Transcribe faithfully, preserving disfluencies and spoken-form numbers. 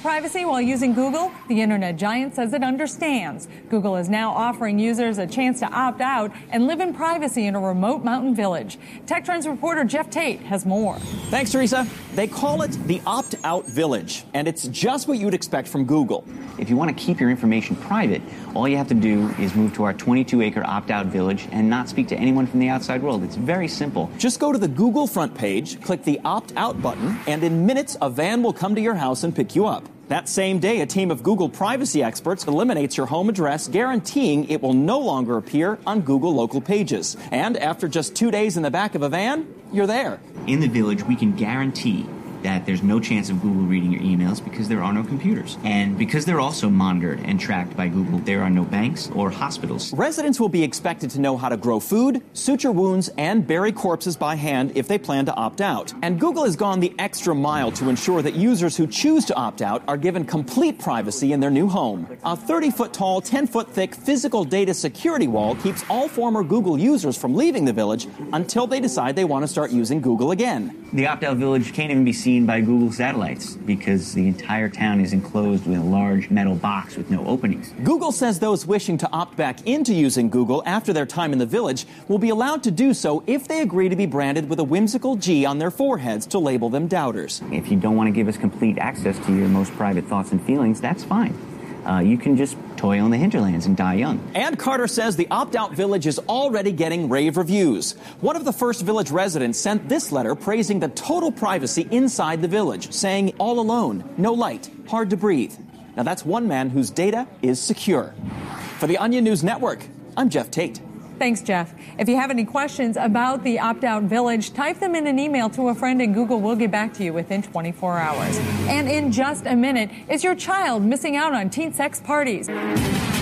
privacy while using Google? The internet giant says it understands. Google is now offering users a chance to opt out and live in privacy in a remote mountain village. Tech Trends reporter Jeff Tate has more. Thanks, Teresa. They call it the opt-out village, and it's just what you'd expect from Google. If you want to keep your information private, all you have to do is move to our twenty-two acre opt-out village and not speak to anyone from the outside world. It's very simple. Just go to the Google front page, click the opt-out button, and in minutes, a van will come to your house and pick you up. That same day, a team of Google privacy experts eliminates your home address, guaranteeing it will no longer appear on Google local pages. And after just two days in the back of a van, you're there. In the village, we can guarantee that there's no chance of Google reading your emails because there are no computers. And because they're also monitored and tracked by Google, there are no banks or hospitals. Residents will be expected to know how to grow food, suture wounds, and bury corpses by hand if they plan to opt out. And Google has gone the extra mile to ensure that users who choose to opt out are given complete privacy in their new home. A thirty foot tall, ten foot thick physical data security wall keeps all former Google users from leaving the village until they decide they want to start using Google again. The opt-out village can't even be seen by Google satellites because the entire town is enclosed with a large metal box with no openings. Google says those wishing to opt back into using Google after their time in the village will be allowed to do so if they agree to be branded with a whimsical G on their foreheads to label them doubters. If you don't want to give us complete access to your most private thoughts and feelings, that's fine. Uh, you can just toil in the hinterlands and die young. And Carter says the opt-out village is already getting rave reviews. One of the first village residents sent this letter praising the total privacy inside the village, saying, all alone, no light, hard to breathe. Now that's one man whose data is secure. For the Onion News Network, I'm Jeff Tate. Thanks, Jeff. If you have any questions about the opt-out village, type them in an email to a friend and Google will get back to you within twenty-four hours. And in just a minute, is your child missing out on teen sex parties?